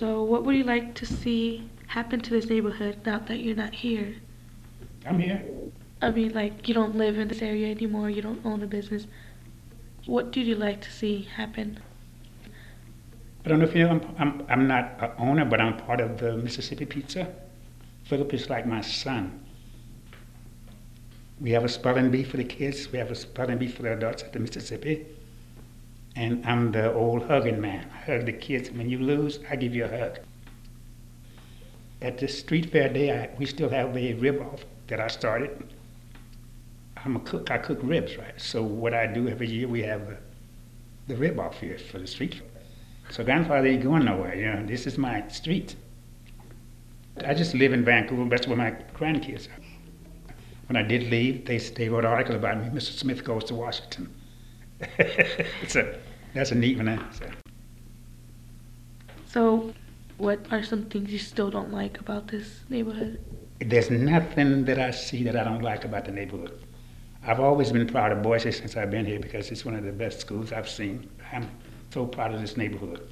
So what would you like to see happen to this neighborhood now that you're not here? I'm here. I mean, like, you don't live in this area anymore, you don't own a business. What do you like to see happen? I don't know if you know, I'm not an owner, but I'm part of the Mississippi Pizza. Philip is like my son. We have a spelling bee for the kids. We have a spelling bee for the adults at the Mississippi. And I'm the old hugging man. I hug the kids. When you lose, I give you a hug. At the street fair day, we still have a rib off that I started. I'm a cook. I cook ribs, right? So what I do every year, we have the rib off here for the street fair. So grandfather ain't going nowhere. You know, this is my street. I just live in Vancouver. That's where my grandkids are. When I did leave, they wrote an article about me. Mr. Smith goes to Washington. That's a neat one. So what are some things you still don't like about this neighborhood? There's nothing that I see that I don't like about the neighborhood. I've always been proud of Boise since I've been here because it's one of the best schools I've seen. I'm so proud of this neighborhood.